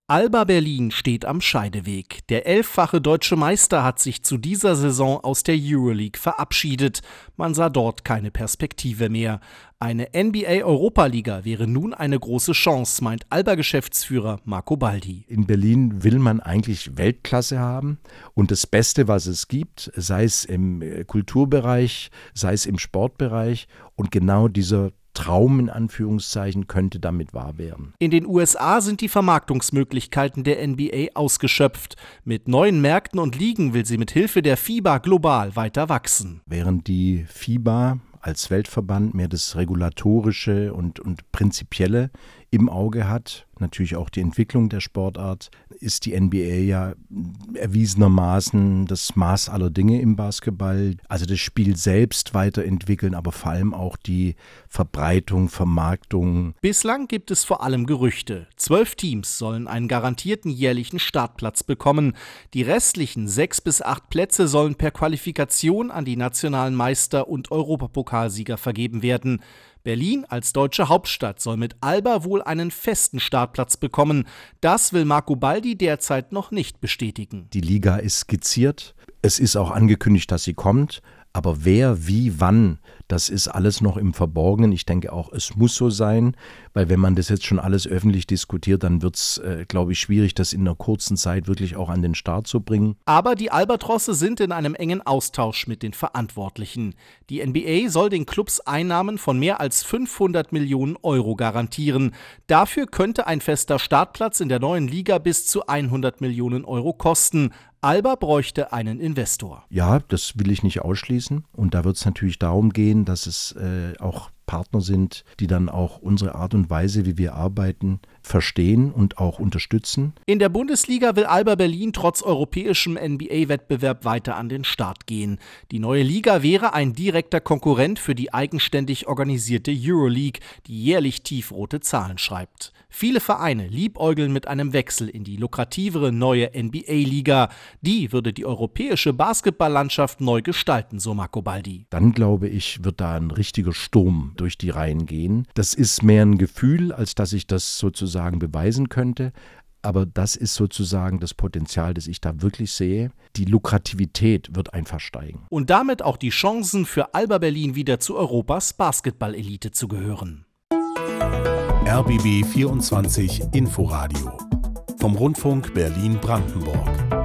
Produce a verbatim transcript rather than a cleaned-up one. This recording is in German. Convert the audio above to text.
Alba Berlin steht am Scheideweg. Der elffache deutsche Meister hat sich zu dieser Saison aus der Euroleague verabschiedet. Man sah dort keine Perspektive mehr. Eine N B A-Europaliga wäre nun eine große Chance, meint Alba-Geschäftsführer Marco Baldi. In Berlin will man eigentlich Weltklasse haben und das Beste, was es gibt, sei es im Kulturbereich, sei es im Sportbereich, und genau dieser Traum in Anführungszeichen könnte damit wahr werden. In den U S A sind die Vermarktungsmöglichkeiten der N B A ausgeschöpft. Mit neuen Märkten und Ligen will sie mit Hilfe der FIBA global weiter wachsen. Während die FIBA als Weltverband mehr das Regulatorische und, und Prinzipielle im Auge hat, natürlich auch die Entwicklung der Sportart, ist die N B A ja erwiesenermaßen das Maß aller Dinge im Basketball. Also das Spiel selbst weiterentwickeln, aber vor allem auch die Verbreitung, Vermarktung. Bislang gibt es vor allem Gerüchte. Zwölf Teams sollen einen garantierten jährlichen Startplatz bekommen. Die restlichen sechs bis acht Plätze sollen per Qualifikation an die nationalen Meister und Europapokalsieger vergeben werden. Berlin als deutsche Hauptstadt soll mit Alba wohl einen festen Startplatz bekommen. Das will Marco Baldi derzeit noch nicht bestätigen. Die Liga ist skizziert. Es ist auch angekündigt, dass sie kommt. Aber wer, wie, wann, das ist alles noch im Verborgenen. Ich denke auch, es muss so sein, weil wenn man das jetzt schon alles öffentlich diskutiert, dann wird es, äh, glaube ich, schwierig, das in einer kurzen Zeit wirklich auch an den Start zu bringen. Aber die Albatrosse sind in einem engen Austausch mit den Verantwortlichen. Die N B A soll den Clubs Einnahmen von mehr als fünfhundert Millionen Euro garantieren. Dafür könnte ein fester Startplatz in der neuen Liga bis zu hundert Millionen Euro kosten. Alba bräuchte einen Investor. Ja, das will ich nicht ausschließen. Und da wird es natürlich darum gehen, dass es äh, auch Partner sind, die dann auch unsere Art und Weise, wie wir arbeiten, verstehen und auch unterstützen. In der Bundesliga will Alba Berlin trotz europäischem N B A-Wettbewerb weiter an den Start gehen. Die neue Liga wäre ein direkter Konkurrent für die eigenständig organisierte Euroleague, die jährlich tiefrote Zahlen schreibt. Viele Vereine liebäugeln mit einem Wechsel in die lukrativere neue N B A-Liga. Die würde die europäische Basketballlandschaft neu gestalten, so Marco Baldi. Dann, glaube ich, wird da ein richtiger Sturm durch die Reihen gehen. Das ist mehr ein Gefühl, als dass ich das sozusagen beweisen könnte. Aber das ist sozusagen das Potenzial, das ich da wirklich sehe. Die Lukrativität wird einfach steigen. Und damit auch die Chancen für Alba Berlin wieder zu Europas Basketball-Elite zu gehören. R B B vierundzwanzig Inforadio vom Rundfunk Berlin-Brandenburg.